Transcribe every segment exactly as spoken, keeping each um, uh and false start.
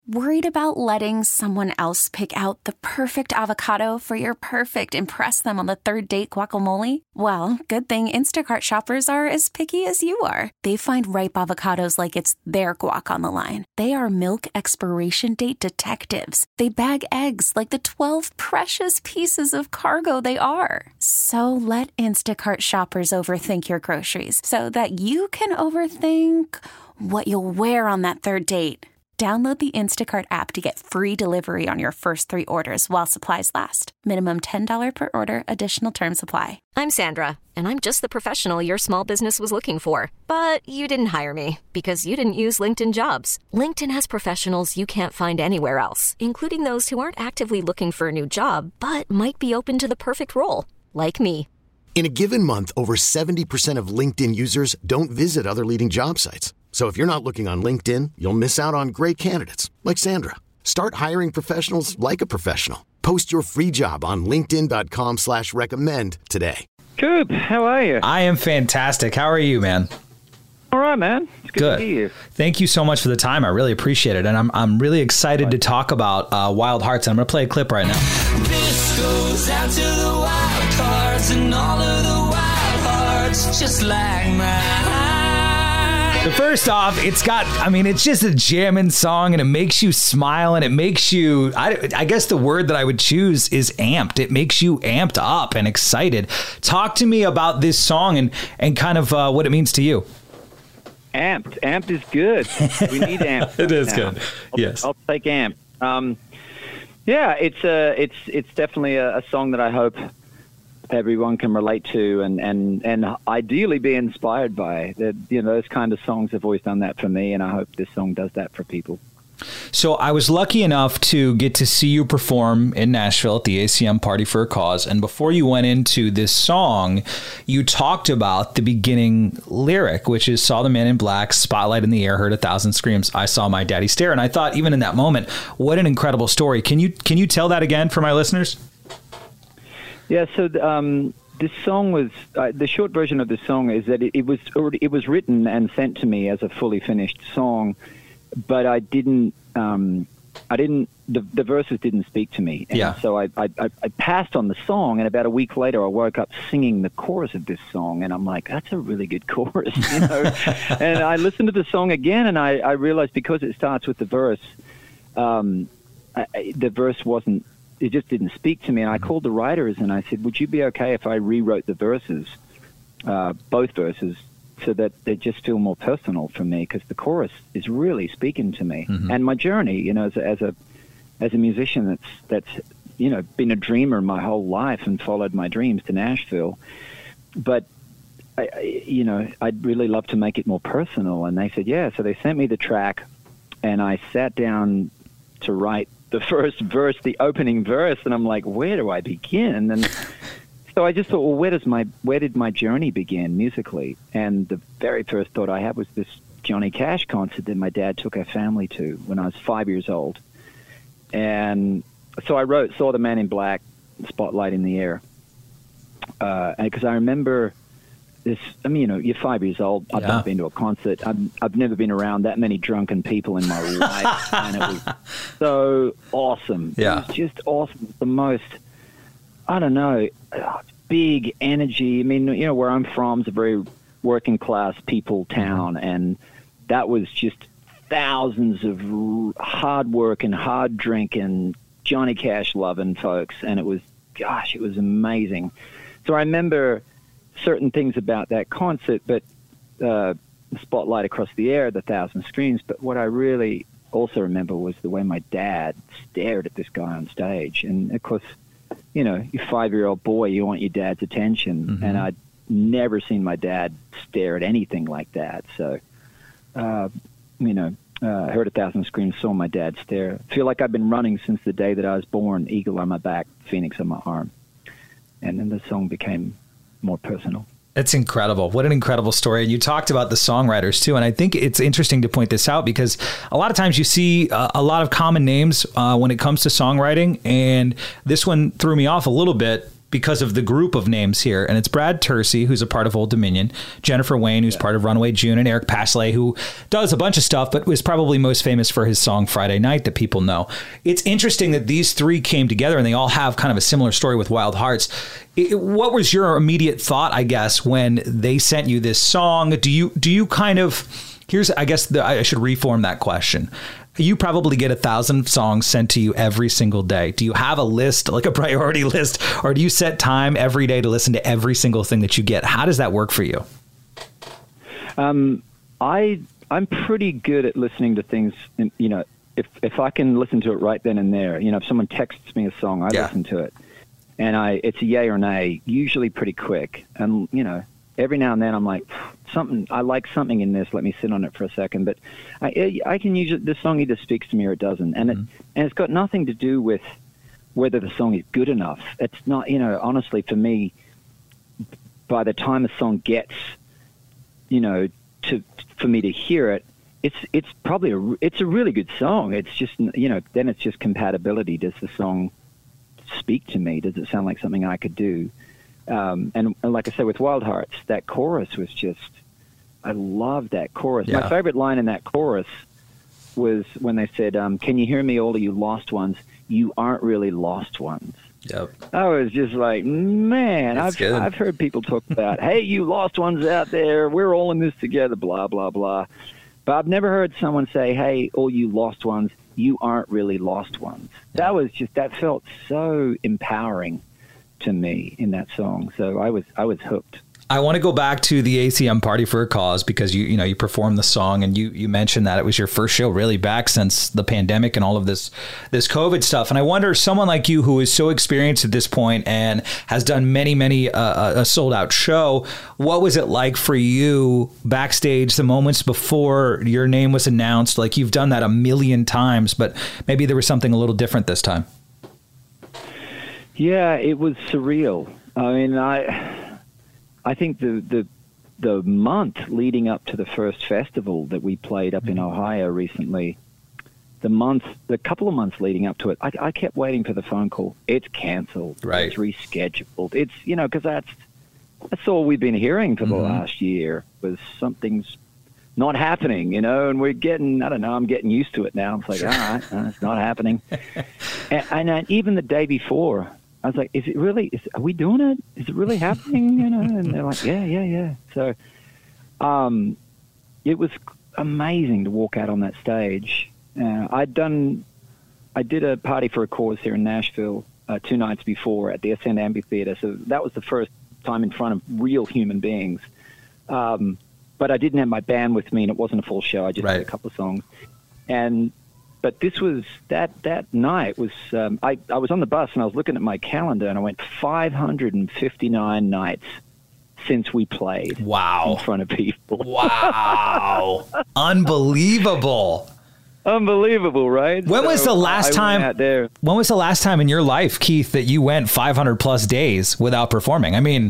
Worried about letting someone else pick out the perfect avocado for your perfect impress them on the third date guacamole? Well, good thing Instacart shoppers are as picky as you are. They find ripe avocados like it's their guac on the line. They are milk expiration date detectives. They bag eggs like the twelve precious pieces of cargo they are. So let Instacart shoppers overthink your groceries so that you can overthink what you'll wear on that third date. Download the Instacart app to get free delivery on your first three orders while supplies last. Minimum ten dollars per order. Additional terms apply. I'm Sandra, and I'm just the professional your small business was looking for. But you didn't hire me because you didn't use LinkedIn Jobs. LinkedIn has professionals you can't find anywhere else, including those who aren't actively looking for a new job, but might be open to the perfect role, like me. In a given month, over seventy percent of LinkedIn users don't visit other leading job sites. So if you're not looking on LinkedIn, you'll miss out on great candidates like Sandra. Start hiring professionals like a professional. Post your free job on linkedin dot com slash recommend today. Coop, how are you? I am fantastic. How are you, man? All right, man. It's good, good. to hear you. Thank you so much for the time. I really appreciate it. And I'm I'm really excited to talk about uh, Wild Hearts. And I'm going to play a clip right now. This goes out to the wild cards and all of the wild hearts just like mine. So first off, it's got, I mean, it's just a jamming song and it makes you smile and it makes you, I, I guess the word that I would choose is amped. It makes you amped up and excited. Talk to me about this song and, and kind of uh, what it means to you. Amped. Amped is good. We need amped. It is now. good. I'll, Yes. I'll take amped. Um, yeah, it's a, it's, it's definitely a, a song that I hope everyone can relate to and, and, and ideally be inspired by. That, you know, those kind of songs have always done that for me, and I hope this song does that for people. So I was lucky enough to get to see you perform in Nashville at the A C M Party for a Cause. And before you went into this song, you talked about the beginning lyric, which is saw the man in black, spotlight in the air, heard a thousand screams. I saw my daddy stare. And I thought even in that moment, what an incredible story. Can you can you tell that again for my listeners? Yeah, so um, this song was uh, the short version of the song is that it, it was already it was written and sent to me as a fully finished song, but I didn't um, I didn't the, the verses didn't speak to me, and yeah. so I, I I passed on the song, and about a week later I woke up singing the chorus of this song, and I'm like, that's a really good chorus, you know. And I listened to the song again, and I, I realized because it starts with the verse, um, I, I, the verse wasn't. It just didn't speak to me. And I called the writers and I said, would you be okay if I rewrote the verses, uh, both verses, so that they just feel more personal for me? Because the chorus is really speaking to me. Mm-hmm. And my journey, you know, as a, as a as a musician that's, that's, you know, been a dreamer my whole life and followed my dreams to Nashville. But, I, I, you know, I'd really love to make it more personal. And they said, yeah. So they sent me the track and I sat down to write the first verse, the opening verse, and I'm like, where do I begin? And so I just thought, well, where does my where did my journey begin musically? And the very first thought I had was this Johnny Cash concert that my dad took our family to when I was five years old. And so I wrote "Saw the Man in Black, Spotlight in the Air," uh, because I remember this. I mean, you know, you're five years old. I've yeah. never been to a concert. I've, I've never been around that many drunken people in my life, and it was so awesome. Yeah. It was just awesome. The most, I don't know, big energy. I mean, you know, where I'm from is a very working class people town, mm-hmm. and that was just thousands of hard work and hard drinking, Johnny Cash loving folks, and it was, gosh, it was amazing. So I remember certain things about that concert, but uh, the spotlight across the air, the thousand screams. But what I really also remember was the way my dad stared at this guy on stage. And of course, you know, you're five-year-old boy, you want your dad's attention. Mm-hmm. And I'd never seen my dad stare at anything like that. So, uh, you know, uh, heard a thousand screams, saw my dad stare. Feel like I've been running since the day that I was born, eagle on my back, phoenix on my arm. And then the song became more personal. It's incredible. What an incredible story. And you talked about the songwriters too. And I think it's interesting to point this out because a lot of times you see uh, a lot of common names uh, when it comes to songwriting. And this one threw me off a little bit because of the group of names here. And it's Brad Tercy, who's a part of Old Dominion, Jennifer Wayne, who's yeah. part of Runaway June, and Eric Paslay, who does a bunch of stuff, but was probably most famous for his song Friday Night that people know. It's interesting that these three came together and they all have kind of a similar story with Wild Hearts. It, what was your immediate thought, I guess, when they sent you this song? Do you, do you kind of, here's, I guess the, I should reform that question. You probably get a thousand songs sent to you every single day. Do you have a list, like a priority list, or do you set time every day to listen to every single thing that you get? How does that work for you? Um, I, I'm pretty good at listening to things, in, you know, if, if I can listen to it right then and there, you know, if someone texts me a song, I yeah. listen to it. And I, it's a yay or nay, usually pretty quick. And, you know, every now and then I'm like, something, I like something in this, let me sit on it for a second. But I, I can use it, this song either speaks to me or it doesn't. And, mm-hmm. it, and it's got nothing to do with whether the song is good enough. It's not, you know, honestly, for me, by the time a song gets, you know, to for me to hear it, it's it's probably a, it's a really good song. It's just, you know, then it's just compatibility. Does the song speak to me? Does it sound like something I could do? Um, and, and like I said, with Wild Hearts, that chorus was just, I love that chorus. Yeah. My favorite line in that chorus was when they said, um, can you hear me, all of you lost ones? You aren't really lost ones. Yep. I was just like, man, I've, I've heard people talk about, hey, you lost ones out there, we're all in this together, blah, blah, blah. But I've never heard someone say, hey, all you lost ones, you aren't really lost ones. Yeah. That was just, that felt so empowering to me in that song. So I was I was hooked. I want to go back to the A C M Party for a Cause because you you know you performed the song and you you mentioned that it was your first show really back since the pandemic and all of this this COVID stuff. And I wonder, someone like you who is so experienced at this point and has done many many uh, a sold out show, what was it like for you backstage, the moments before your name was announced? Like, you've done that a million times, but maybe there was something a little different this time. Yeah, it was surreal. I mean, I I think the, the the month leading up to the first festival that we played up in Ohio recently, the month, the couple of months leading up to it, I, I kept waiting for the phone call. It's canceled. Right. It's rescheduled. It's, you know, because that's, that's all we've been hearing for the mm-hmm. last year, was something's not happening, you know, and we're getting, I don't know, I'm getting used to it now. It's like, all right, uh, it's not happening. and, and uh, even the day before, I was like, is it really, is, are we doing it? Is it really happening? You know? And they're like, yeah, yeah, yeah. So um, it was amazing to walk out on that stage. Uh, I'd done, I did a Party for a Cause here in Nashville uh, two nights before at the Ascend Amphitheater. So that was the first time in front of real human beings. Um, but I didn't have my band with me, and it wasn't a full show. I just right. did a couple of songs. And But this was, that that night was, um, I, I was on the bus and I was looking at my calendar and I went five hundred fifty-nine nights since we played. Wow. In front of people. Wow. Unbelievable. Unbelievable, right? When so was the last I time, out there. when was the last time in your life, Keith, that you went five hundred plus days without performing? I mean,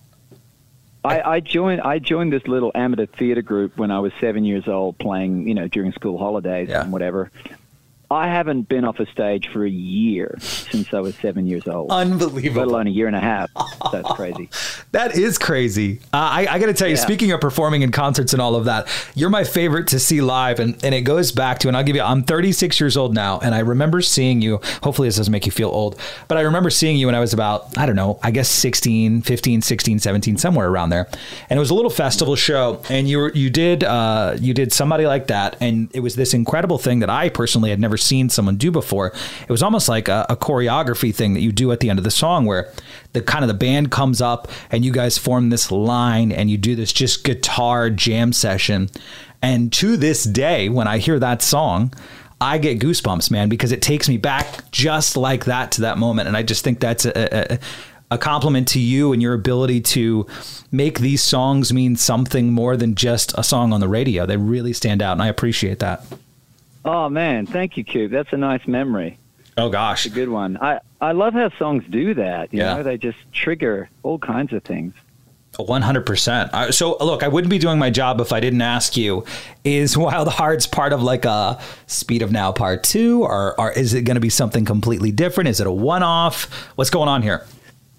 I, I joined I joined this little amateur theater group when I was seven years old, playing, you know, during school holidays yeah. and whatever. I haven't been off a stage for a year since I was seven years old. Unbelievable. Let alone a year and a half. That's crazy. That is crazy. Uh, I, I got to tell you, yeah. speaking of performing in concerts and all of that, you're my favorite to see live. And, and it goes back to, and I'll give you, I'm thirty-six years old now. And I remember seeing you, hopefully this doesn't make you feel old, but I remember seeing you when I was about, I don't know, I guess sixteen, fifteen, sixteen, seventeen, somewhere around there. And it was a little festival show. And you were, you did, uh, you did Somebody Like That. And it was this incredible thing that I personally had never seen someone do before. It was almost like a, a choreography thing that you do at the end of the song, where the kind of the band comes up and you guys form this line and you do this just guitar jam session. And to this day, when I hear that song, I get goosebumps, man, because it takes me back just like that to that moment. And I just think that's a, a, a compliment to you and your ability to make these songs mean something more than just a song on the radio. They really stand out, and I appreciate that. Oh, man. Thank you, Cube. That's a nice memory. Oh, gosh. It's a good one. I, I love how songs do that. You yeah. know, they just trigger all kinds of things. one hundred percent. So, look, I wouldn't be doing my job if I didn't ask you, is Wild Hearts part of like a Speed of Now Part two, or, or is it going to be something completely different? Is it a one-off? What's going on here?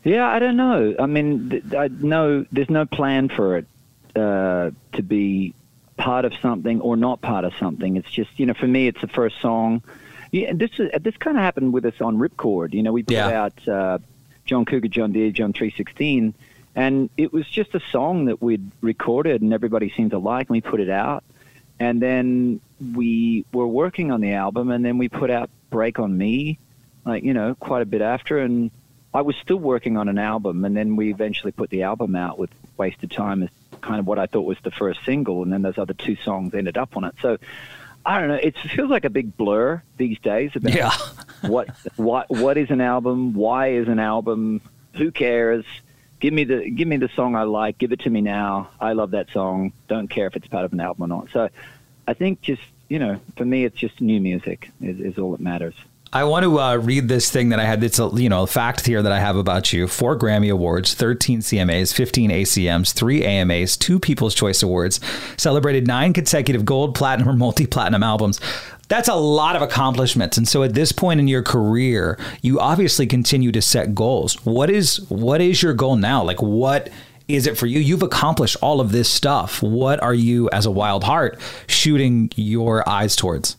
Yeah, I don't know. I mean, th- I know there's no plan for it uh, to be part of something or not part of something. It's just, you know, for me, it's the first song. Yeah, and this is, this kind of happened with us on Ripcord. You know, we put Yeah. out uh, John Cougar, John Deere, John three sixteen, and it was just a song that we'd recorded and everybody seemed to like, and we put it out. And then we were working on the album, and then we put out Break on Me, like, you know, quite a bit after, and I was still working on an album, and then we eventually put the album out with Wasted Time as kind of what I thought was the first single, and then those other two songs ended up on it. So I don't know. It feels like a big blur these days about Yeah. what what what is an album, why is an album, who cares? Give me the give me the song I like, give it to me now. I love that song. Don't care if it's part of an album or not. So I think just, you know, for me, it's just new music is, is all that matters. I want to uh, read this thing that I had. It's a, you know, a fact here that I have about you. Four Grammy Awards, thirteen C M As, fifteen A C Ms, three A M As, two People's Choice Awards, celebrated nine consecutive gold, platinum, or multi-platinum albums. That's a lot of accomplishments. And so at this point in your career, you obviously continue to set goals. What is what is your goal now? Like, what is it for you? You've accomplished all of this stuff. What are you, as a Wild Heart, shooting your eyes towards?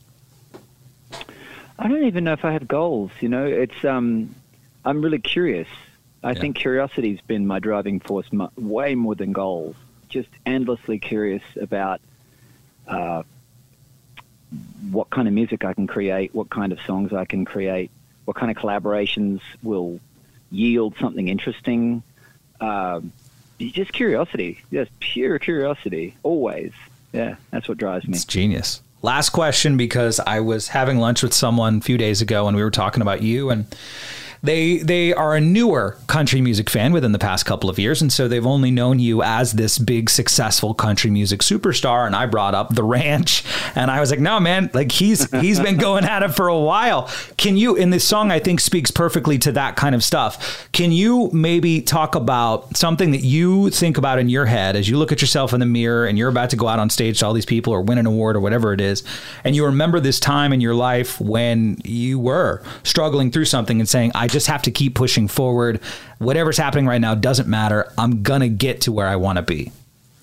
I don't even know if I have goals. You know, it's um, I'm really curious. I Yeah. think curiosity's been my driving force, mu- way more than goals. Just endlessly curious about uh, what kind of music I can create, what kind of songs I can create, what kind of collaborations will yield something interesting. Um, just curiosity, just pure curiosity, always. Yeah, that's what drives me. It's genius. Last question, because I was having lunch with someone a few days ago and we were talking about you, and they they are a newer country music fan within the past couple of years. And so they've only known you as this big, successful country music superstar. And I brought up The Ranch, and I was like, no, man, like he's he's been going at it for a while. Can you, in this song, I think speaks perfectly to that kind of stuff. Can you maybe talk about something that you think about in your head as you look at yourself in the mirror and you're about to go out on stage to all these people or win an award or whatever it is, and you remember this time in your life when you were struggling through something and saying, I just have to keep pushing forward. Whatever's happening right now doesn't matter. I'm going to get to where I want to be.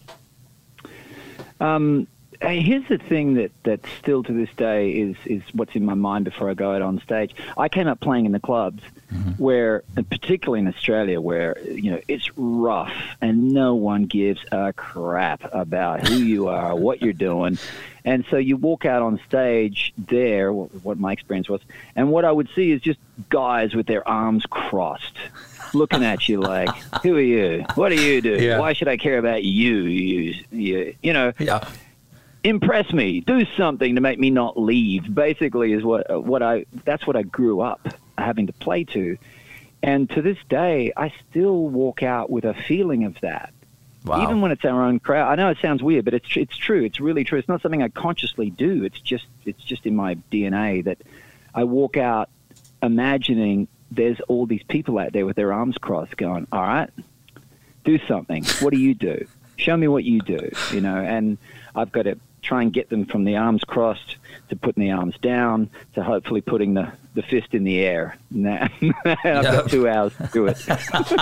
Um, here's the thing that, that still to this day is, is what's in my mind before I go out on stage. I came up playing in the clubs mm-hmm. where, particularly in Australia, where, you know, it's rough and no one gives a crap about who you are, what you're doing. And so you walk out on stage there, what my experience was, and what I would see is just guys with their arms crossed, looking at you like, who are you? What do you do? Yeah. Why should I care about you? You, you, you know, yeah. Impress me. Do something to make me not leave, basically, is what what I, that's what I grew up having to play to. And to this day, I still walk out with a feeling of that. Wow. Even when it's our own crowd. I know it sounds weird, but it's it's true. It's really true. It's not something I consciously do. It's just it's just in my D N A that I walk out imagining there's all these people out there with their arms crossed going, all right, do something. What do you do? Show me what you do, you know, and I've got to try and get them from the arms crossed to putting the arms down to hopefully putting the, the fist in the air. And I've yep. got two hours to do it.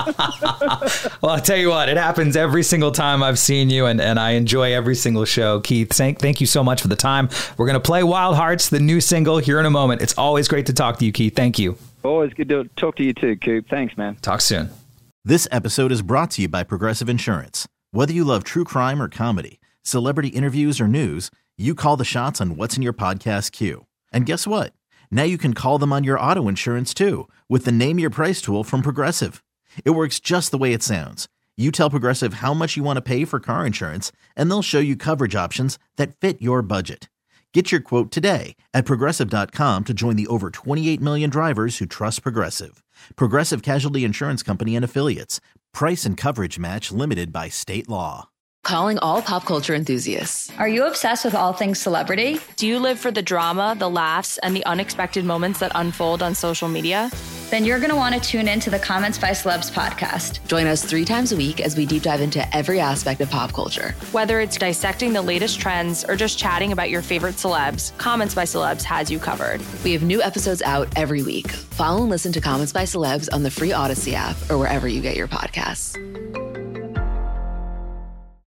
Well, I'll tell you what, it happens every single time I've seen you, and, and I enjoy every single show. Keith, thank, thank you so much for the time. We're going to play Wild Hearts, the new single, here in a moment. It's always great to talk to you, Keith. Thank you. Always good to talk to you too, Coop. Thanks, man. Talk soon. This episode is brought to you by Progressive Insurance. Whether you love true crime or comedy, celebrity interviews or news, you call the shots on what's in your podcast queue. And guess what? Now you can call them on your auto insurance too with the Name Your Price tool from Progressive. It works just the way it sounds. You tell Progressive how much you want to pay for car insurance, and they'll show you coverage options that fit your budget. Get your quote today at Progressive dot com to join the over twenty-eight million drivers who trust Progressive. Progressive Casualty Insurance Company and Affiliates. Price and coverage match limited by state law. Calling all pop culture enthusiasts. Are you obsessed with all things celebrity? Do you live for the drama, the laughs, and the unexpected moments that unfold on social media? then you're going to want to tune in to the Comments by Celebs podcast. Join us three times a week as we deep dive into every aspect of pop culture. Whether it's dissecting the latest trends or just chatting about your favorite celebs, Comments by Celebs has you covered. We have new episodes out every week. Follow and listen to Comments by Celebs on the free Odyssey app or wherever you get your podcasts.